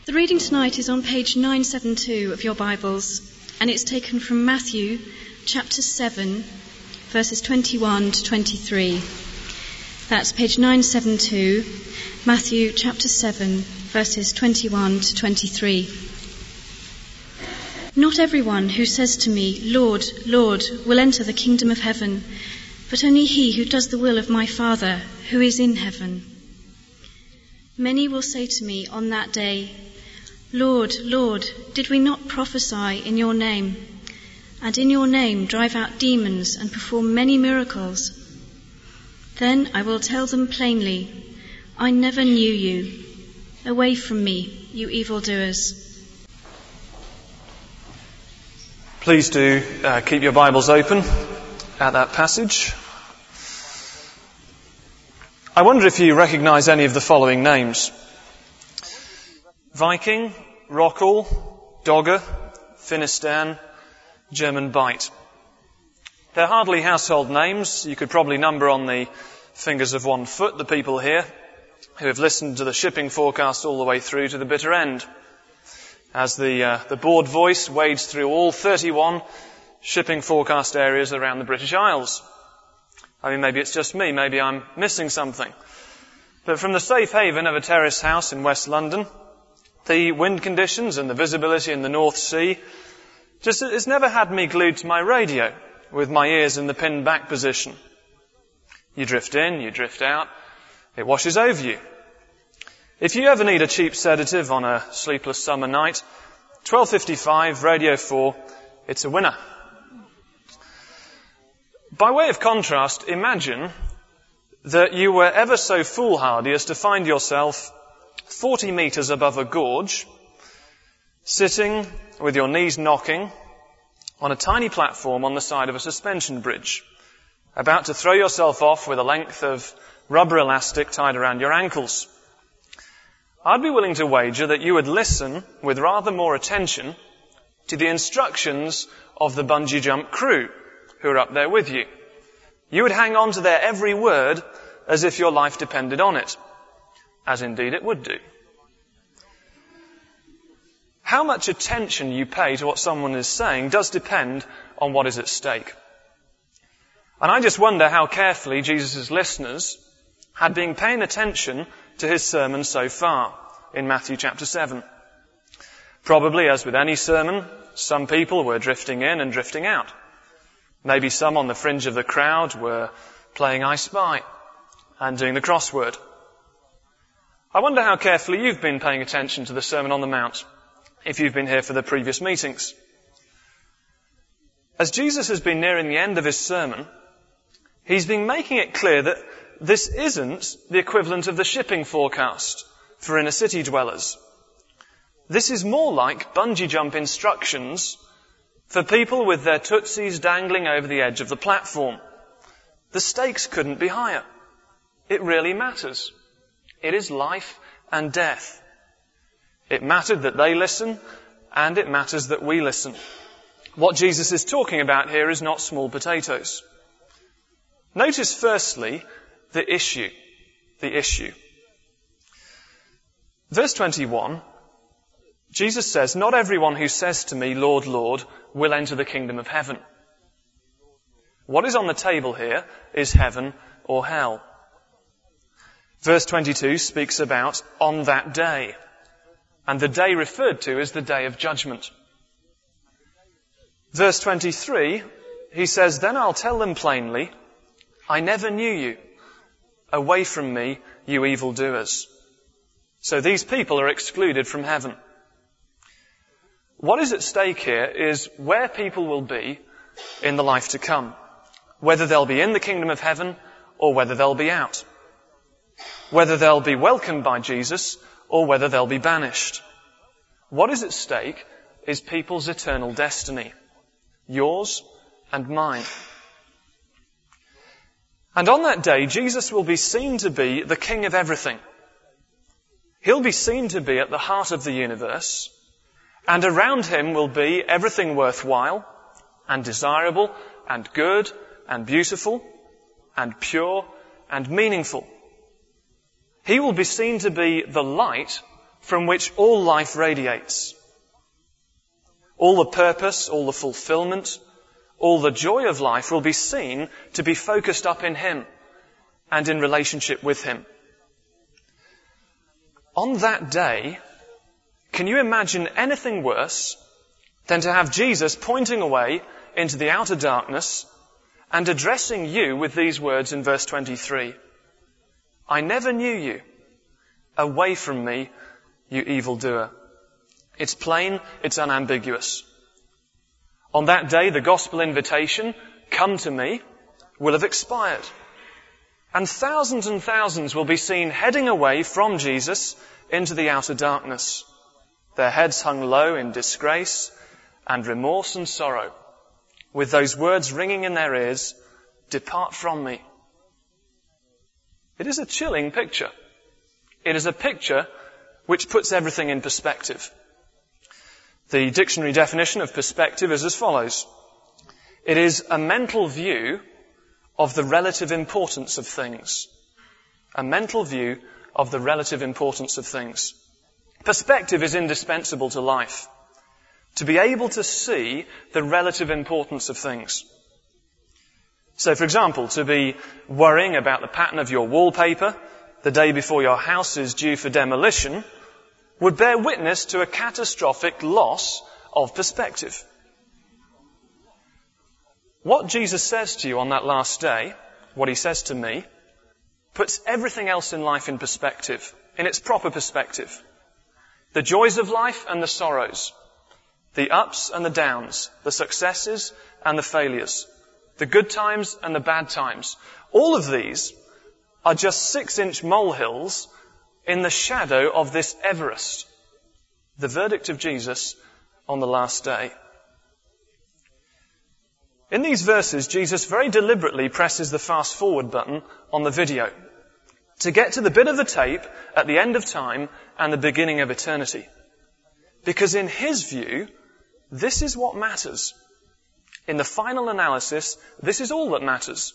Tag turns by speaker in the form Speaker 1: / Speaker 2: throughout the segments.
Speaker 1: The reading tonight is on page 972 of your Bibles, and it's taken from Matthew chapter 7, verses 21 to 23. That's page 972, Matthew chapter 7, verses 21 to 23. Not everyone who says to me, Lord, Lord, will enter the kingdom of heaven, but only he who does the will of my Father who is in heaven. Many will say to me on that day, Lord, Lord, did we not prophesy in your name, and in your name drive out demons and perform many miracles? Then I will tell them plainly, I never knew you. Away from me, you evildoers.
Speaker 2: Please do keep your Bibles open at that passage. I wonder if you recognise any of the following names. Viking, Rockall, Dogger, Finistan, German Bite. They're hardly household names. You could probably number on the fingers of one foot the people here who have listened to the shipping forecast all the way through to the bitter end, as the board voice wades through all 31 shipping forecast areas around the British Isles. I mean, maybe it's just me, maybe I'm missing something. But from the safe haven of a terrace house in West London, the wind conditions and the visibility in the North Sea, it's never had me glued to my radio with my ears in the pinned back position. You drift in, you drift out, it washes over you. If you ever need a cheap sedative on a sleepless summer night, 12:55, Radio 4, it's a winner. By way of contrast, imagine that you were ever so foolhardy as to find yourself 40 metres above a gorge, sitting with your knees knocking on a tiny platform on the side of a suspension bridge, about to throw yourself off with a length of rubber elastic tied around your ankles. I'd be willing to wager that you would listen with rather more attention to the instructions of the bungee jump crew who are up there with you. You would hang on to their every word as if your life depended on it, as indeed it would do. How much attention you pay to what someone is saying does depend on what is at stake. And I just wonder how carefully Jesus' listeners had been paying attention to his sermon so far in Matthew chapter 7. Probably, as with any sermon, some people were drifting in and drifting out. Maybe some on the fringe of the crowd were playing I Spy and doing the crossword. I wonder how carefully you've been paying attention to the Sermon on the Mount, if you've been here for the previous meetings. As Jesus has been nearing the end of his sermon, he's been making it clear that this isn't the equivalent of the shipping forecast for inner city dwellers. This is more like bungee jump instructions for people with their tootsies dangling over the edge of the platform. The stakes couldn't be higher. It really matters. It is life and death. It mattered that they listen, and it matters that we listen. What Jesus is talking about here is not small potatoes. Notice firstly the issue. Verse 21, Jesus says, not everyone who says to me, Lord, Lord, will enter the kingdom of heaven. What is on the table here is heaven or hell. Verse 22 speaks about on that day, and the day referred to is the day of judgment. Verse 23, he says, then I'll tell them plainly, I never knew you. Away from me, you evildoers. So these people are excluded from heaven. What is at stake here is where people will be in the life to come. Whether they'll be in the kingdom of heaven or whether they'll be out. Whether they'll be welcomed by Jesus or whether they'll be banished. What is at stake is people's eternal destiny. Yours and mine. And on that day, Jesus will be seen to be the king of everything. He'll be seen to be at the heart of the universe, and around him will be everything worthwhile and desirable and good and beautiful and pure and meaningful. He will be seen to be the light from which all life radiates. All the purpose, all the fulfillment, all the joy of life will be seen to be focused up in him and in relationship with him. On that day, can you imagine anything worse than to have Jesus pointing away into the outer darkness and addressing you with these words in verse 23? I never knew you. Away from me, you evildoer. It's plain, it's unambiguous. On that day, the gospel invitation, come to me, will have expired. And thousands will be seen heading away from Jesus into the outer darkness, their heads hung low in disgrace and remorse and sorrow, with those words ringing in their ears, depart from me. It is a chilling picture. It is a picture which puts everything in perspective. The dictionary definition of perspective is as follows. It is a mental view of the relative importance of things. A mental view of the relative importance of things. Perspective is indispensable to life. To be able to see the relative importance of things. So, for example, to be worrying about the pattern of your wallpaper the day before your house is due for demolition would bear witness to a catastrophic loss of perspective. What Jesus says to you on that last day, what he says to me, puts everything else in life in perspective, in its proper perspective. The joys of life and the sorrows, the ups and the downs, the successes and the failures, the good times and the bad times. All of these are just 6-inch molehills in the shadow of this Everest, the verdict of Jesus on the last day. In these verses, Jesus very deliberately presses the fast forward button on the video to get to the bit of the tape at the end of time and the beginning of eternity. Because in his view, this is what matters. In the final analysis, this is all that matters.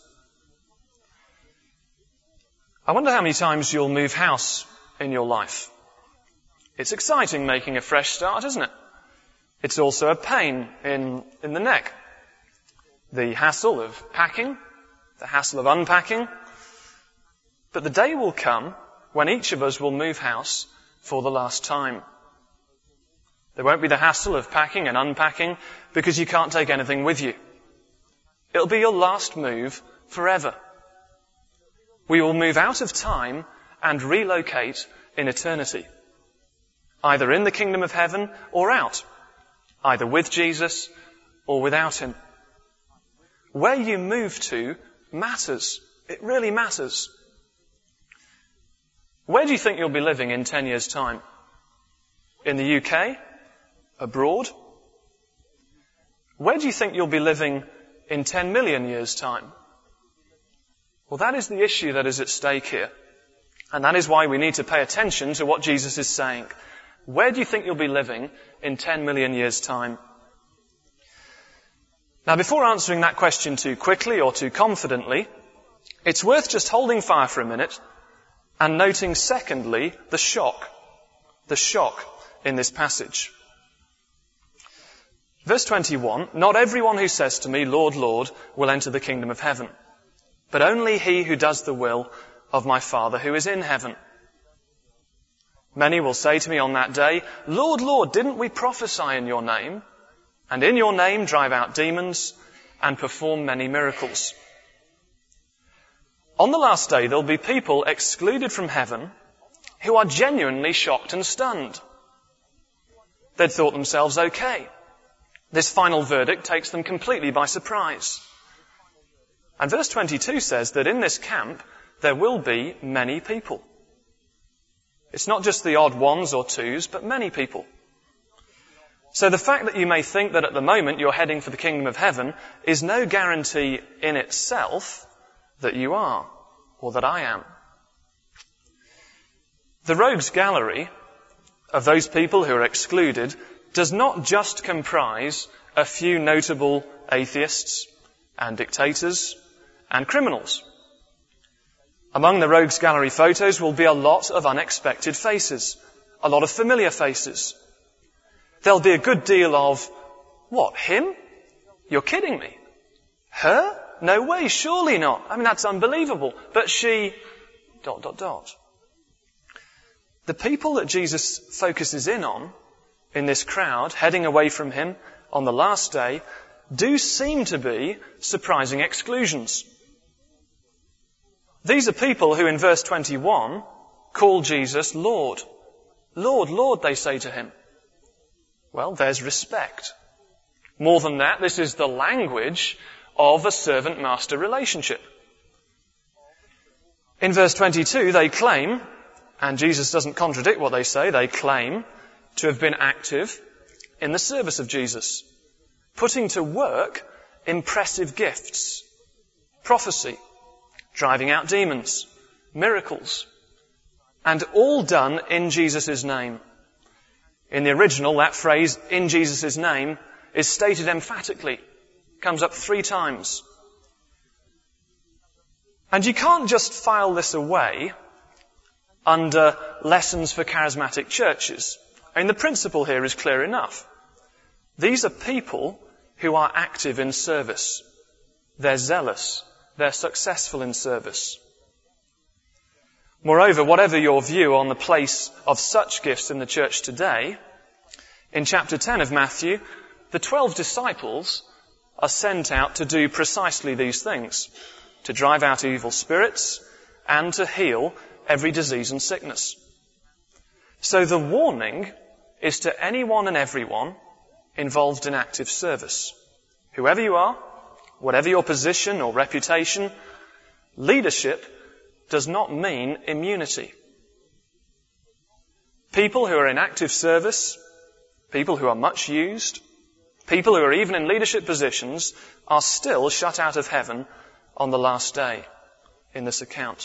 Speaker 2: I wonder how many times you'll move house in your life. It's exciting making a fresh start, isn't it? It's also a pain in the neck. The hassle of packing, the hassle of unpacking. But the day will come when each of us will move house for the last time. There won't be the hassle of packing and unpacking because you can't take anything with you. It'll be your last move forever. We will move out of time and relocate in eternity. Either in the kingdom of heaven or out. Either with Jesus or without him. Where you move to matters. It really matters. Where do you think you'll be living in 10 years' time? In the UK? Abroad? Where do you think you'll be living in 10 million years' time? Well, that is the issue that is at stake here. And that is why we need to pay attention to what Jesus is saying. Where do you think you'll be living in 10 million years' time? Now, before answering that question too quickly or too confidently, it's worth just holding fire for a minute and noting, secondly, the shock in this passage. Verse 21, not everyone who says to me, Lord, Lord, will enter the kingdom of heaven, but only he who does the will of my Father who is in heaven. Many will say to me on that day, Lord, Lord, didn't we prophesy in your name, and in your name drive out demons and perform many miracles? On the last day, there'll be people excluded from heaven who are genuinely shocked and stunned. They'd thought themselves okay. This final verdict takes them completely by surprise. And verse 22 says that in this camp, there will be many people. It's not just the odd ones or twos, but many people. So the fact that you may think that at the moment you're heading for the kingdom of heaven is no guarantee in itself that you are, or that I am. The rogues gallery of those people who are excluded does not just comprise a few notable atheists and dictators and criminals. Among the rogues gallery photos will be a lot of unexpected faces, a lot of familiar faces. There'll be a good deal of, what, him? You're kidding me. Her? No way, surely not. I mean, that's unbelievable. But she... ... The people that Jesus focuses in on, in this crowd, heading away from him on the last day, do seem to be surprising exclusions. These are people who in verse 21 call Jesus Lord. Lord, Lord, they say to him. Well, there's respect. More than that, this is the language of a servant-master relationship. In verse 22, they claim, and Jesus doesn't contradict what they claim to have been active in the service of Jesus, putting to work impressive gifts, prophecy, driving out demons, miracles, and all done in Jesus' name. In the original, that phrase, in Jesus' name, is stated emphatically, comes up 3 times. And you can't just file this away under lessons for charismatic churches. I mean, the principle here is clear enough. These are people who are active in service. They're zealous. They're successful in service. Moreover, whatever your view on the place of such gifts in the church today, in chapter 10 of Matthew, the 12 disciples are sent out to do precisely these things, to drive out evil spirits and to heal every disease and sickness. So the warning is to anyone and everyone involved in active service. Whoever you are, whatever your position or reputation, leadership does not mean immunity. People who are in active service, people who are much used, people who are even in leadership positions are still shut out of heaven on the last day in this account.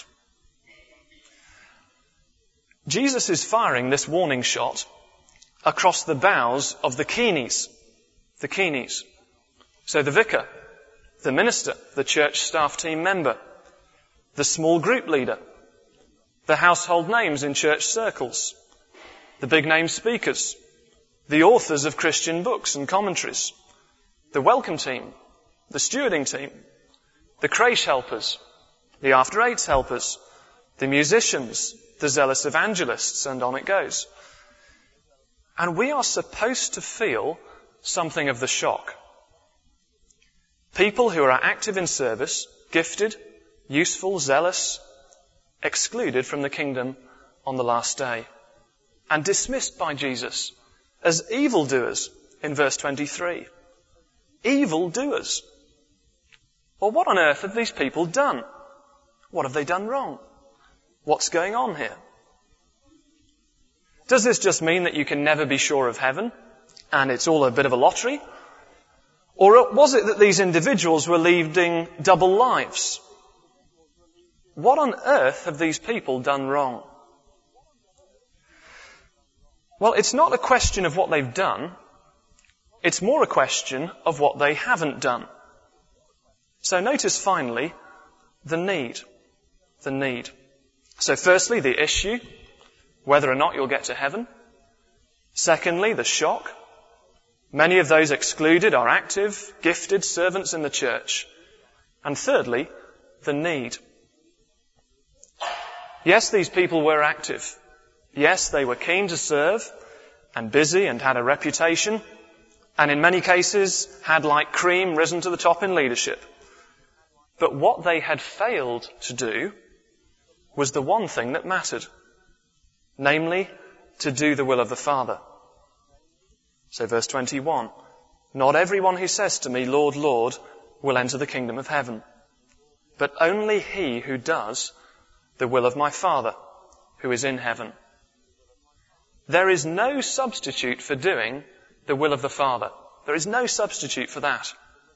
Speaker 2: Jesus is firing this warning shot across the bows of the Keenies. The Keenies. So the vicar, the minister, the church staff team member, the small group leader, the household names in church circles, the big name speakers, the authors of Christian books and commentaries, the welcome team, the stewarding team, the creche helpers, the after eights helpers, the musicians, the zealous evangelists, and on it goes. And we are supposed to feel something of the shock. People who are active in service, gifted, useful, zealous, excluded from the kingdom on the last day, and dismissed by Jesus as evildoers in verse 23. Evildoers. Well, what on earth have these people done? What have they done wrong? What's going on here? Does this just mean that you can never be sure of heaven and it's all a bit of a lottery? Or was it that these individuals were leading double lives? What on earth have these people done wrong? Well, it's not a question of what they've done. It's more a question of what they haven't done. So notice finally the need. The need. So firstly, the issue, whether or not you'll get to heaven. Secondly, the shock. Many of those excluded are active, gifted servants in the church. And thirdly, the need. Yes, these people were active. Yes, they were keen to serve and busy and had a reputation, and in many cases had like cream risen to the top in leadership. But what they had failed to do was the one thing that mattered, namely, to do the will of the Father. So verse 21, not everyone who says to me, Lord, Lord, will enter the kingdom of heaven, but only he who does the will of my Father who is in heaven. There is no substitute for doing the will of the Father. There is no substitute for that.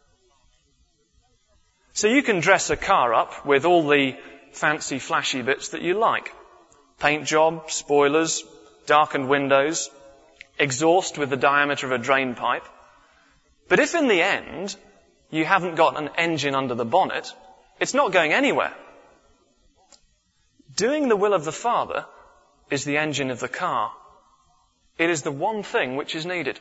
Speaker 2: So you can dress a car up with all the fancy flashy bits that you like. Paint job, spoilers, darkened windows, exhaust with the diameter of a drain pipe. But if in the end you haven't got an engine under the bonnet, it's not going anywhere. Doing the will of the Father is the engine of the car. It is the one thing which is needed.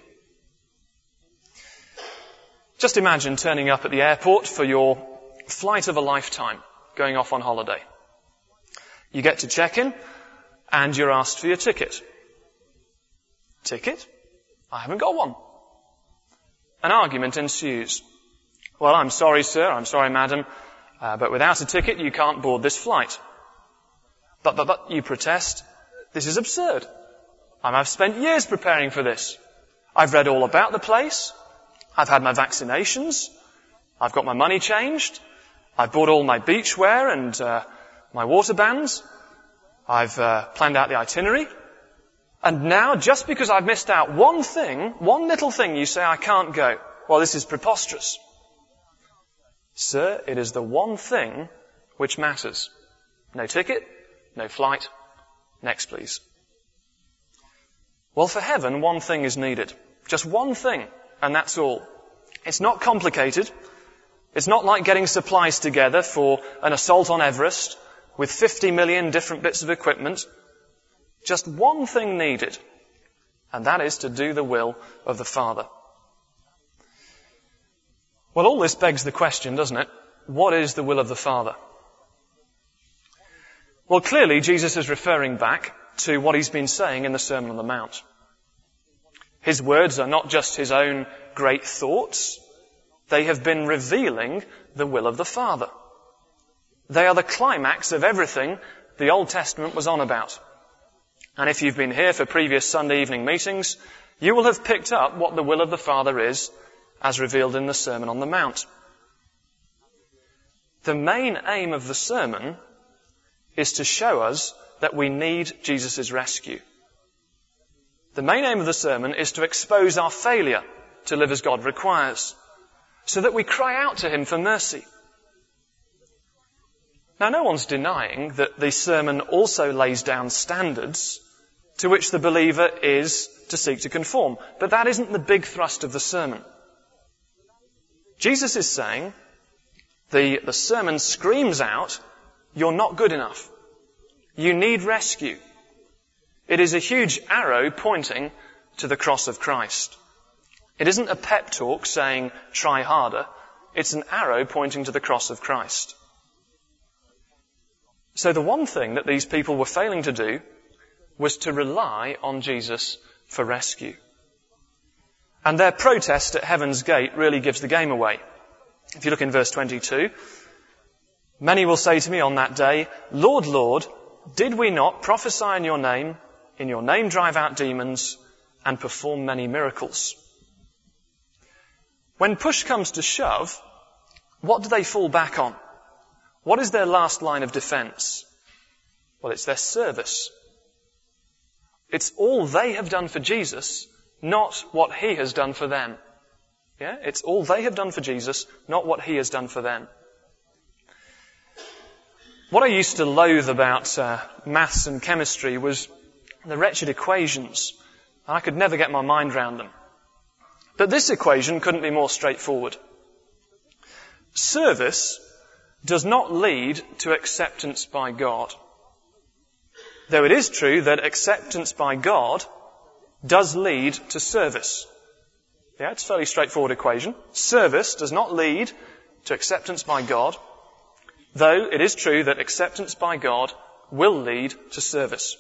Speaker 2: Just imagine turning up at the airport for your flight of a lifetime, going off on holiday. You get to check-in and you're asked for your ticket. Ticket? I haven't got one. An argument ensues. Well, I'm sorry, sir, I'm sorry, madam, but without a ticket you can't board this flight. But, you protest. This is absurd. I've spent years preparing for this. I've read all about the place. I've had my vaccinations. I've got my money changed. I've bought all my beachwear and my water bands. I've planned out the itinerary. And now, just because I've missed out one thing, one little thing, you say I can't go. Well, this is preposterous. Sir, it is the one thing which matters. No ticket, no flight. Next, please. Well, for heaven, one thing is needed. Just one thing, and that's all. It's not complicated. It's not like getting supplies together for an assault on Everest with 50 million different bits of equipment. Just one thing needed, and that is to do the will of the Father. Well, all this begs the question, doesn't it? What is the will of the Father? Well, clearly Jesus is referring back to what he's been saying in the Sermon on the Mount. His words are not just his own great thoughts. They have been revealing the will of the Father. They are the climax of everything the Old Testament was on about. And if you've been here for previous Sunday evening meetings, you will have picked up what the will of the Father is as revealed in the Sermon on the Mount. The main aim of the sermon is to show us that we need Jesus' rescue. The main aim of the sermon is to expose our failure to live as God requires, so that we cry out to him for mercy. Now, no one's denying that the sermon also lays down standards to which the believer is to seek to conform. But that isn't the big thrust of the sermon. Jesus is saying, the sermon screams out, you're not good enough. You need rescue. It is a huge arrow pointing to the cross of Christ. It isn't a pep talk saying, try harder. It's an arrow pointing to the cross of Christ. So the one thing that these people were failing to do was to rely on Jesus for rescue. And their protest at heaven's gate really gives the game away. If you look in verse 22, many will say to me on that day, Lord, Lord, did we not prophesy in your name drive out demons, and perform many miracles? When push comes to shove, what do they fall back on? What is their last line of defense? Well, it's their service. It's all they have done for Jesus, not what he has done for them. Yeah, it's all they have done for Jesus, not what he has done for them. What I used to loathe about maths and chemistry was the wretched equations. I could never get my mind around them. But this equation couldn't be more straightforward. Service does not lead to acceptance by God. Though it is true that acceptance by God does lead to service. Yeah, it's a fairly straightforward equation. Service does not lead to acceptance by God, though it is true that acceptance by God will lead to service.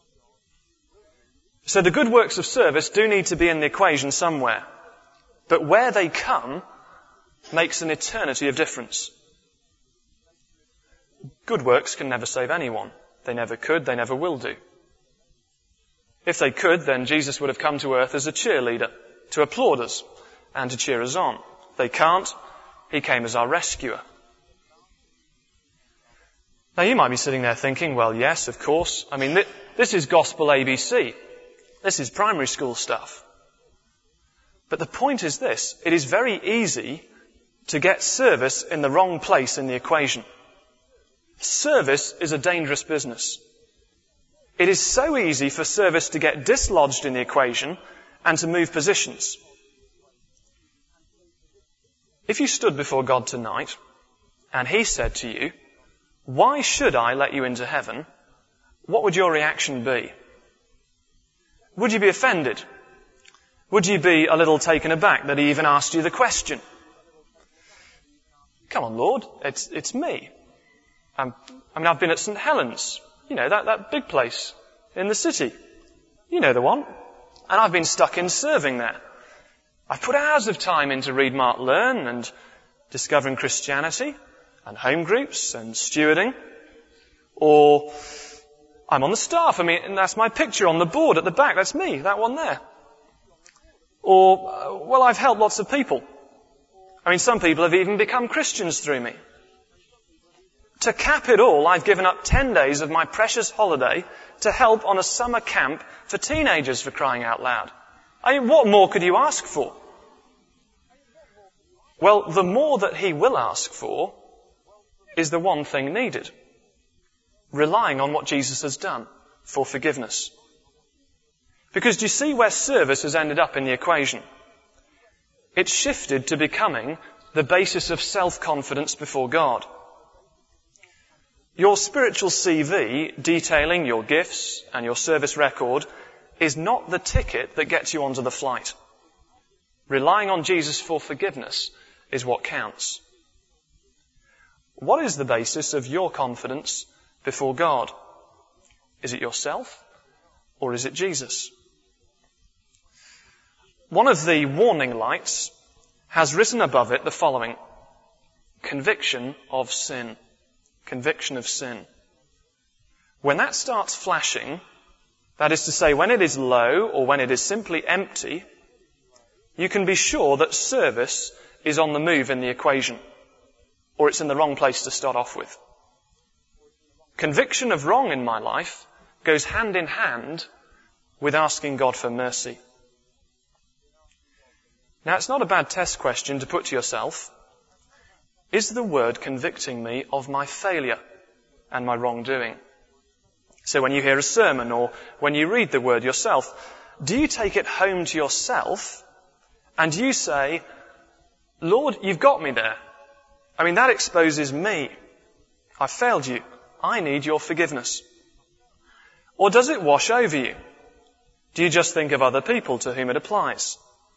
Speaker 2: So the good works of service do need to be in the equation somewhere. But where they come makes an eternity of difference. Good works can never save anyone. They never could, they never will do. If they could, then Jesus would have come to earth as a cheerleader, to applaud us and to cheer us on. They can't. He came as our rescuer. Now you might be sitting there thinking, well, yes, of course. I mean, this is gospel ABC. This is primary school stuff. But the point is this. It is very easy to get service in the wrong place in the equation. Service is a dangerous business. It is so easy for service to get dislodged in the equation and to move positions. If you stood before God tonight and he said to you, why should I let you into heaven? What would your reaction be? Would you be offended? Would you be a little taken aback that he even asked you the question? Come on, Lord, it's me. I've been at St. Helens, that big place in the city. You know the one. And I've been stuck in serving there. I've put hours of time into Read, Mark, Learn and discovering Christianity and home groups and stewarding. Or I'm on the staff. And that's my picture on the board at the back. That's me, that one there. Or, I've helped lots of people. Some people have even become Christians through me. To cap it all, I've given up 10 days of my precious holiday to help on a summer camp for teenagers, for crying out loud. What more could you ask for? Well, the more that he will ask for is the one thing needed. Relying on what Jesus has done for forgiveness. Because do you see where service has ended up in the equation? It's shifted to becoming the basis of self-confidence before God. Your spiritual CV detailing your gifts and your service record is not the ticket that gets you onto the flight. Relying on Jesus for forgiveness is what counts. What is the basis of your confidence before God? Is it yourself or is it Jesus? One of the warning lights has written above it the following: conviction of sin. Conviction of sin. When that starts flashing, that is to say, when it is low or when it is simply empty, you can be sure that service is on the move in the equation, or it's in the wrong place to start off with. Conviction of wrong in my life goes hand in hand with asking God for mercy. Now, it's not a bad test question to put to yourself. Is the word convicting me of my failure and my wrongdoing? So when you hear a sermon or when you read the word yourself, do you take it home to yourself and you say, Lord, you've got me there. That exposes me. I failed you. I need your forgiveness. Or does it wash over you? Do you just think of other people to whom it applies?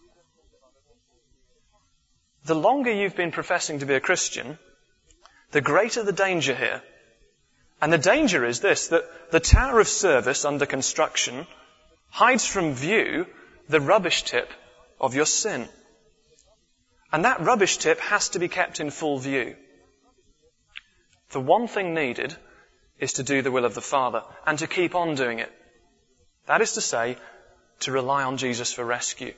Speaker 2: The longer you've been professing to be a Christian, the greater the danger here. And the danger is this, that the tower of service under construction hides from view the rubbish tip of your sin. And that rubbish tip has to be kept in full view. The one thing needed is to do the will of the Father and to keep on doing it. That is to say, to rely on Jesus for rescue.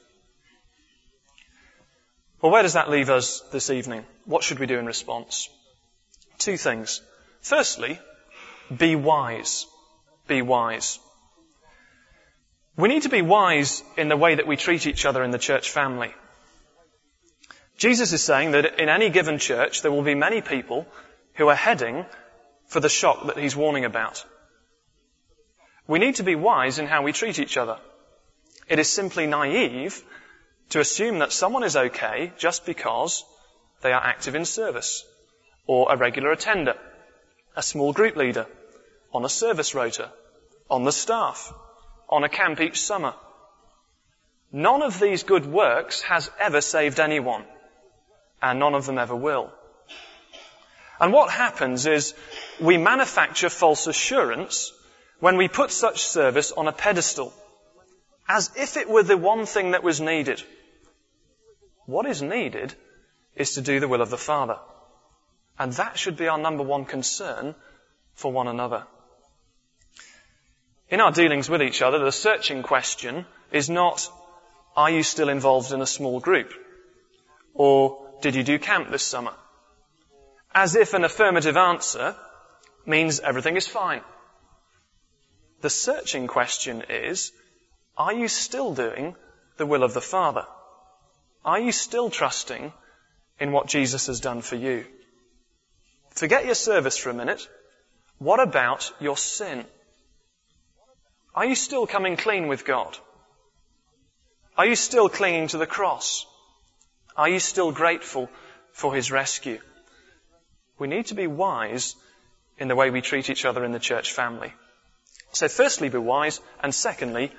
Speaker 2: Well, where does that leave us this evening? What should we do in response? Two things. Firstly, be wise. Be wise. We need to be wise in the way that we treat each other in the church family. Jesus is saying that in any given church there will be many people who are heading for the shock that he's warning about. We need to be wise in how we treat each other. It is simply naive to assume that someone is okay just because they are active in service, or a regular attender, a small group leader, on a service rota, on the staff, on a camp each summer. None of these good works has ever saved anyone, and none of them ever will. And what happens is we manufacture false assurance when we put such service on a pedestal, as if it were the one thing that was needed. What is needed is to do the will of the Father. And that should be our number one concern for one another. In our dealings with each other, the searching question is not, are you still involved in a small group? Or did you do camp this summer? As if an affirmative answer means everything is fine. The searching question is, are you still doing the will of the Father? Are you still trusting in what Jesus has done for you? Forget your service for a minute. What about your sin? Are you still coming clean with God? Are you still clinging to the cross? Are you still grateful for his rescue? We need to be wise in the way we treat each other in the church family. So firstly, be wise, and secondly,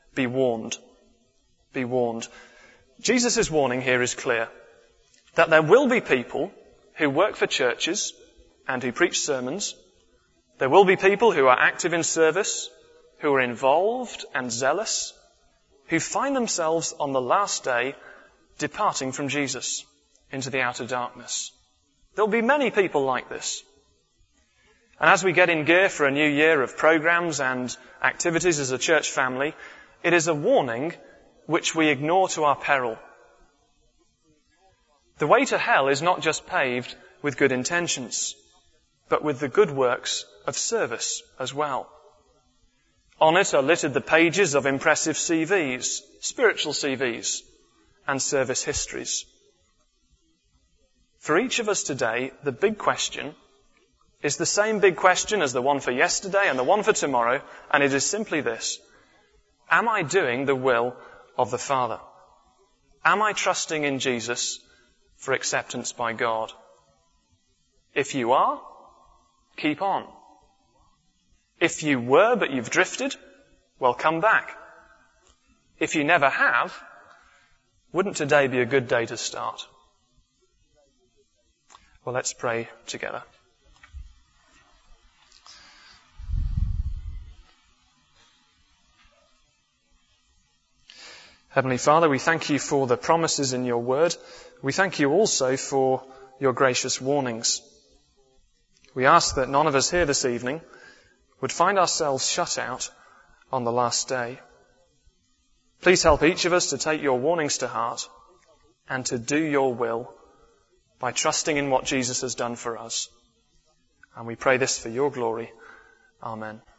Speaker 2: be warned. Be warned. Jesus' warning here is clear, that there will be people who work for churches and who preach sermons. There will be people who are active in service, who are involved and zealous, who find themselves on the last day departing from Jesus into the outer darkness. There'll be many people like this. And as we get in gear for a new year of programs and activities as a church family, it is a warning which we ignore to our peril. The way to hell is not just paved with good intentions, but with the good works of service as well. On it are littered the pages of impressive CVs, spiritual CVs, and service histories. For each of us today, the big question is the same big question as the one for yesterday and the one for tomorrow, and it is simply this: am I doing the will of the Father? Am I trusting in Jesus for acceptance by God? If you are, keep on. If you were but you've drifted, well, come back. If you never have, wouldn't today be a good day to start? Well, let's pray together. Heavenly Father, we thank you for the promises in your word. We thank you also for your gracious warnings. We ask that none of us here this evening would find ourselves shut out on the last day. Please help each of us to take your warnings to heart and to do your will by trusting in what Jesus has done for us. And we pray this for your glory. Amen.